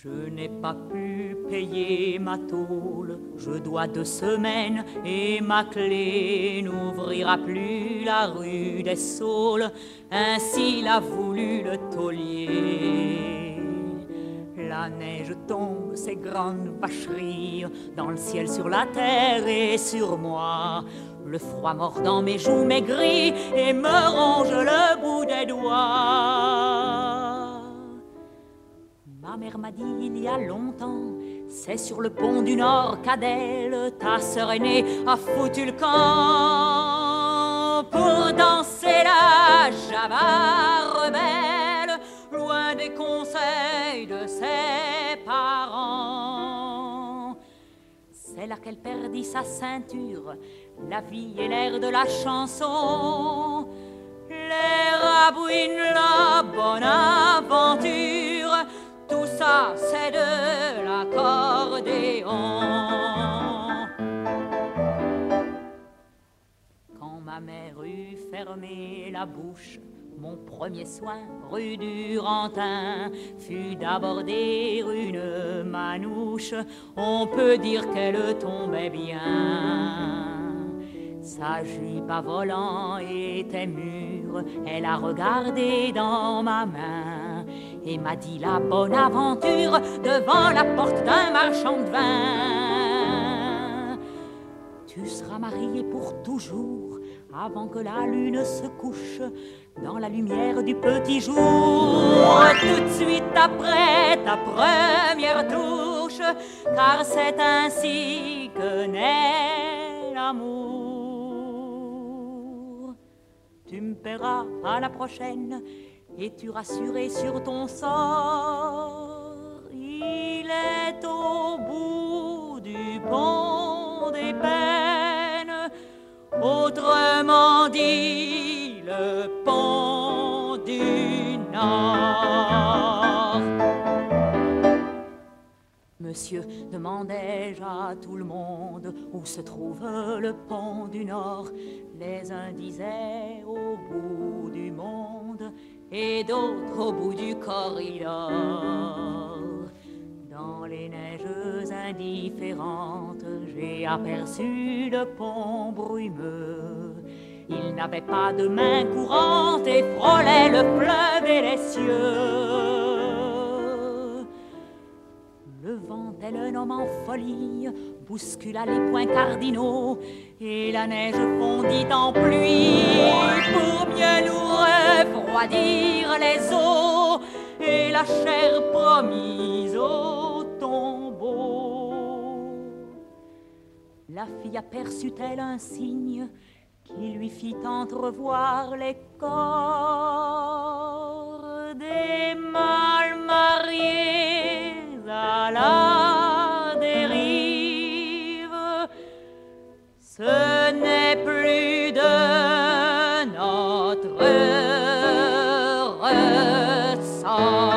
Je n'ai pas pu payer ma tôle, je dois 2 semaines et ma clé n'ouvrira plus la rue des Saules, ainsi l'a voulu le taulier. La neige tombe, ces grandes vacheries, dans le ciel, sur la terre et sur moi. Le froid mordant mes joues maigries et me ronge le bout des doigts. Ma mère m'a dit il y a longtemps, c'est sur le pont du Nord qu'Adèle, ta sœur aînée, a foutu le camp pour danser la java rebelle, loin des conseils de ses parents. C'est là qu'elle perdit sa ceinture, la vie et l'air de la chanson, les rabouines, la bonne aventure. Tout ça, c'est de l'accordéon. Quand ma mère eut fermé la bouche, mon premier soin, rue du Rantin, fut d'aborder une manouche. On peut dire qu'elle tombait bien. Sa jupe à volant était mûre, elle a regardé dans ma main et m'a dit la bonne aventure devant la porte d'un marchand de vin. Tu seras mariée pour toujours avant que la lune se couche dans la lumière du petit jour, tout de suite après ta première touche, car c'est ainsi que naît l'amour. Tu me paieras à la prochaine et tu rassurais sur ton sort. Il est au bout du pont des peines, autrement dit le pont du Nord. Monsieur, demandai-je à tout le monde où se trouve le pont du Nord. Les uns disaient au bout du monde et d'autres au bout du corridor. Dans les neiges indifférentes, j'ai aperçu le pont brumeux. Il n'avait pas de main courante et frôlait le fleuve et les cieux. Le vent, tel un homme en folie, bouscula les points cardinaux et la neige fondit en pluie pour mieux nous refroidir les os et la chair promise au tombeau. La fille aperçut-elle un signe qui lui fit entrevoir les corps des mal mariés à la dérive? Ce n'est plus de notre ressort.